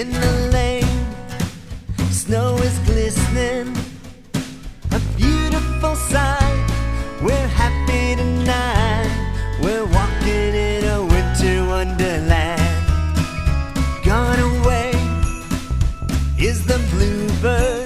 in the lane. Snow is glistening, a beautiful sight. We're happy tonight, we're walking in a winter wonderland. Gone away is the bluebird,